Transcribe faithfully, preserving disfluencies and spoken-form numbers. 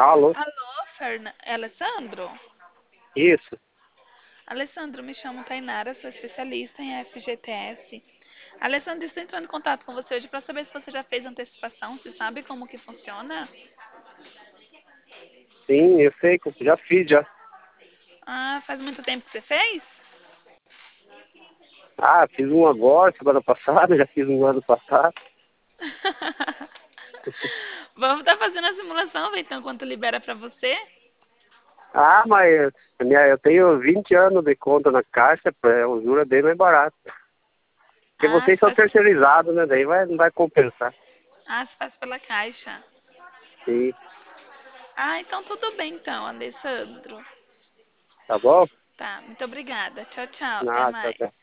Alô? Alô, Ferna... é Alessandro? Isso. Alessandro, me chamo Tainara, sou especialista em F G T S. Alessandro, estou entrando em contato com você hoje para saber se você já fez antecipação, se sabe como que funciona. Sim, eu sei, que eu já fiz já. Ah, faz muito tempo que você fez? Ah, fiz um agora, semana passada, já fiz um ano passado. Vamos estar fazendo a simulação, ver então quanto libera para você. Ah, mas a minha, eu tenho vinte anos de conta na caixa, é, o juro é bem mais barato. Porque Ah, vocês se são faz, terceirizados, né? Daí vai, não vai compensar. ah, se faz pela caixa. Sim, Ah, então tudo bem então, Alessandro. tá bom? Tá, muito obrigada. Tchau, tchau. Até Nada, mais. até.